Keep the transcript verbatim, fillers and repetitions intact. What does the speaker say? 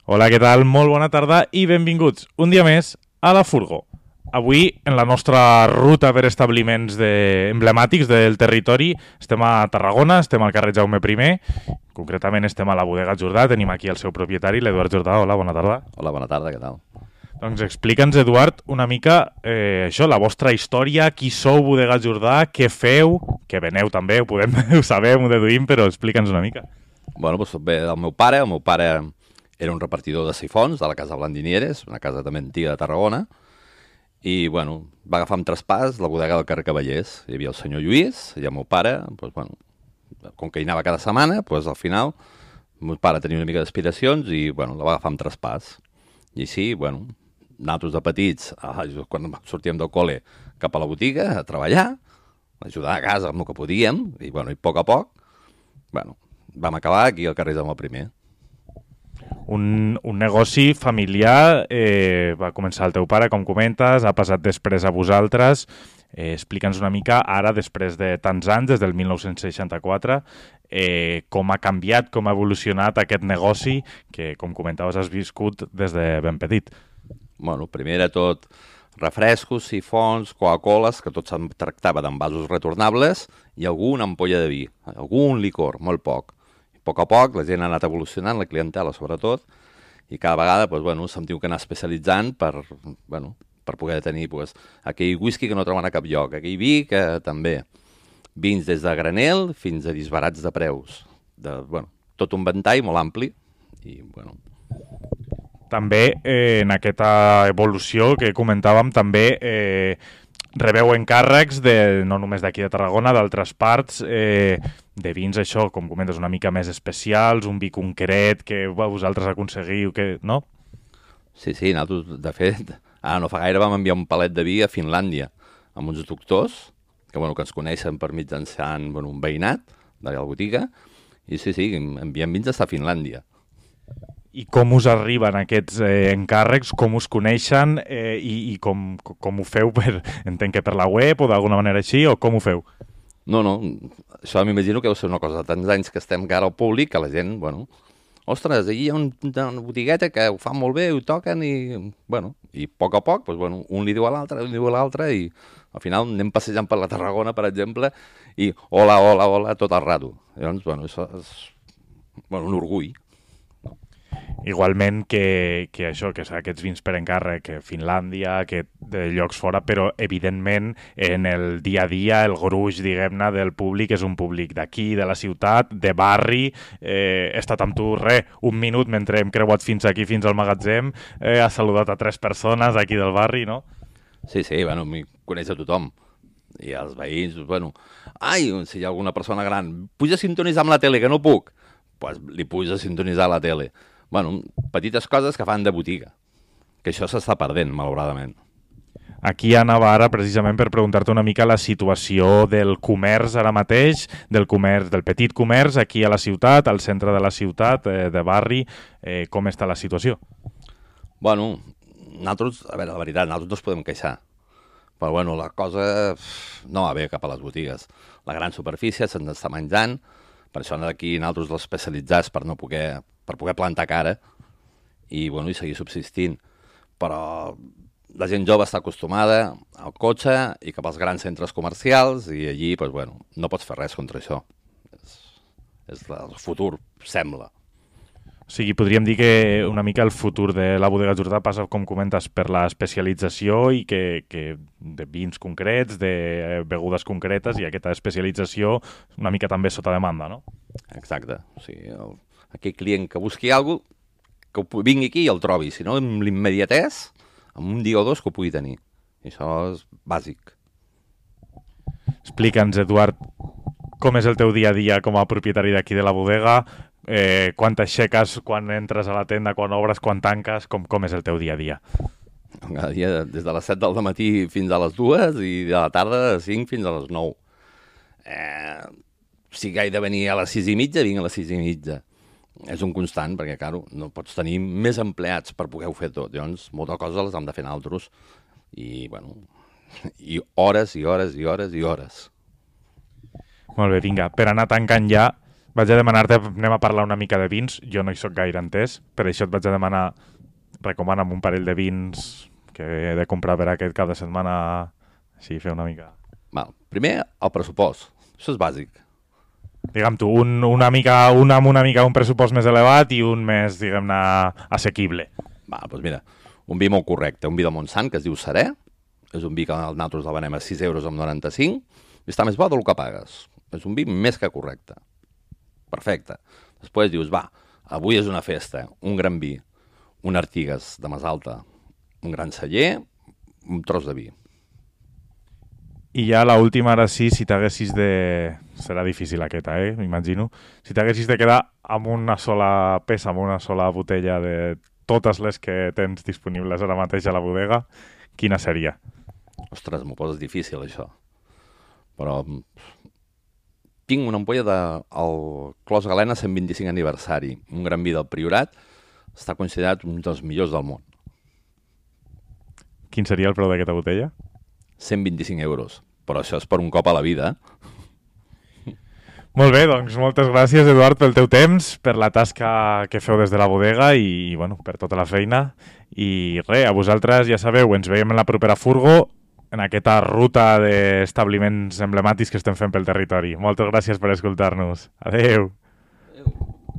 Hola, què tal? Molt bona tarda i benvinguts un dia més a la Furgo. Avui, en la nostra ruta per establiments de... emblemàtics del territori, estem a Tarragona, estem al carrer Jaume primer, concretament estem a la bodega Jordà, tenim aquí el seu propietari, l'Eduard Jordà. Hola, bona tarda. Hola, bona tarda, què tal? Doncs explica'ns, Eduard, una mica eh, això, la vostra història, qui sou Bodega Jordà, què feu, que veneu també, ho, podem, ho sabem, ho deduïm, però explica'ns una mica. Bueno, doncs ve del meu pare, el meu pare era un repartidor de sifons de la casa Blandinieres, una casa també antiga de Tarragona, i, bueno, va agafar amb traspàs la bodega del carrer Cavallers. Hi havia el senyor Lluís i el meu pare, doncs, bueno, com que hi anava cada setmana, doncs, al final, el meu pare tenia una mica d'aspiracions i, bueno, la va agafar amb traspàs. I sí, bueno, nosaltres de petits, quan sortíem del col·le cap a la botiga, a treballar, a ajudar a casa amb el que podíem, i, bueno, i a poc a poc, bueno, vam acabar aquí al carrer Jaume primer. Un, un negoci familiar, eh, va començar el teu pare, com comentes, ha passat després a vosaltres. Eh, explica'ns una mica, ara, després de tants anys, des del mil nou-cents seixanta-quatre, eh, com ha canviat, com ha evolucionat aquest negoci que, com comentaves, has viscut des de ben petit. Bueno, primer era tot refrescos, sifons, Coca-Coles, que tot se'n tractava d'envasos retornables, i alguna ampolla de vi, algun licor, molt poc. I a poc a poc la gent ha anat evolucionant, la clientela sobretot, i cada vegada doncs, bueno, se'm diu que anar especialitzant per, bueno, per poder tenir doncs, aquell whisky que no troben a cap lloc, aquell vi que també, vins des de granel fins a disbarats de preus, de, bueno, tot un ventall molt ampli, i bueno... També, eh, en aquesta evolució que comentàvem, també eh, rebeu encàrrecs, de, no només d'aquí de Tarragona, d'altres parts, eh, de vins, això, com comentes, una mica més especials, un vi concret que vosaltres aconseguiu, que, no? Sí, sí, nosaltres, de fet, ara no fa gaire vam enviar un palet de vi a Finlàndia, amb uns doctors, que, bueno, que ens coneixen per mitjançant, bueno, un veïnat de la botiga, i sí, sí, enviem vins a Finlàndia. I com us arriben aquests eh, encàrrecs, com us coneixen eh, i, i com, com ho feu? Per, entenc que per la web o d'alguna manera així, o com ho feu? No, no, això m'imagino que deu ser una cosa de tants anys que estem cara al públic, que la gent, bueno, ostres, allí hi ha un, una botigueta que ho fan molt bé, ho toquen i, bueno, i a poc a poc, doncs, bueno, un li diu a l'altre, un li diu a l'altre i al final anem passejant per la Tarragona, per exemple, i hola, hola, hola, tot el rato. Llavors, bueno, això és, bueno, un orgull. Igualment que, que això, que aquests vins per encàrrec, que Finlàndia, que de llocs fora, però evidentment en el dia a dia el gruix, diguem-ne, del públic és un públic d'aquí, de la ciutat, de barri. Eh, he estat amb tu, re, un minut mentre hem creuat fins aquí, fins al magatzem, eh, has saludat a tres persones aquí del barri, no? Sí, sí, bueno, m'hi coneix a tothom. I els veïns, bueno, ai, si hi ha alguna persona gran, puja a sintonitzar amb la tele, que no puc. Doncs pues li puja a sintonitzar a la tele. Bueno, petites coses que fan de botiga, que això s'està perdent, malauradament. Aquí anava ara precisament per preguntar-te una mica la situació del comerç ara mateix, del comerç, del petit comerç aquí a la ciutat, al centre de la ciutat, eh, de barri, eh, com està la situació? Bueno, nosaltres, a veure, la veritat, nosaltres no ens podem queixar. Però, bueno, la cosa no va bé cap a les botigues. La gran superfície se'ns està menjant, per això d'aquí nosaltres l'especialitzats per no poder... per poder plantar cara i, bueno, i seguir subsistint. Però la gent jove està acostumada al cotxe i cap als grans centres comercials i allí, doncs, bueno, no pots fer res contra això. És, és el futur, sembla. O sigui, podríem dir que una mica el futur de la Bodega Jordà passa, com comentes, per l'especialització i que, que de vins concrets, de begudes concretes i aquesta especialització una mica també sota demanda, no? Exacte. O sigui, el aquell client que busqui alguna cosa, que vingui aquí i el trobi, si no, amb l'immediatès, en un dia o dos que ho pugui tenir. I això és bàsic. Explica'ns, Eduard, com és el teu dia a dia com a propietari d'aquí de la bodega, eh, quan t'aixeques, quan entres a la tenda, quan obres, quan tanques, com, com és el teu dia a dia? Cada dia des de les set del matí fins a les dues i de la tarda de cinc fins a les nou. Eh, si he de venir a les sis i mitja, vinc a les sis i mitja. És un constant, perquè, clar, no pots tenir més empleats per poder-ho fer tot. Llavors, moltes coses les hem de fer nosaltres. I, bueno, i hores i hores i hores i hores. Molt bé, vinga, per anar tancant ja, Vaig a demanar-te, anem a parlar una mica de vins. Jo no hi sóc gaire entès, per això et vaig a demanar, recomana'm un parell de vins que he de comprar per aquest cap de setmana, així fer una mica... Val. Primer, el pressupost. Això és bàsic. Digue'm tu, un, una mica, un amb una mica un pressupost més elevat i un més, diguem-ne, assequible. Va, doncs mira, un vi molt correcte, un vi de Montsant que es diu Serè, és un vi que nosaltres el venem a sis euros amb noranta-cinc, i està més bo del que pagues. És un vi més que correcte. Perfecte. Després dius, va, avui és una festa, un gran vi, un Artigas de Mas Alta, un gran celler, un tros de vi. I ja l'última, ara sí, si t'haguessis de... Serà difícil aquesta, eh? M'imagino. Si t'haguessis de quedar amb una sola peça, amb una sola botella de totes les que tens disponibles ara mateix a la bodega, quina seria? Ostres, m'ho poses difícil, això. Però tinc una ampolla del Clos Galena cent vint-i-cinc aniversari, un gran vi del Priorat, està considerat un dels millors del món. Quin seria el preu d'aquesta botella? cent vint-i-cinc euros, però això és per un cop a la vida. Molt bé, doncs moltes gràcies, Eduard, pel teu temps, per la tasca que feu des de la bodega i, bueno, per tota la feina. I res, a vosaltres, ja sabeu, ens veiem en la propera furgo, en aquesta ruta d'establiments emblemàtics que estem fent pel territori. Moltes gràcies per escoltar-nos. Adeu!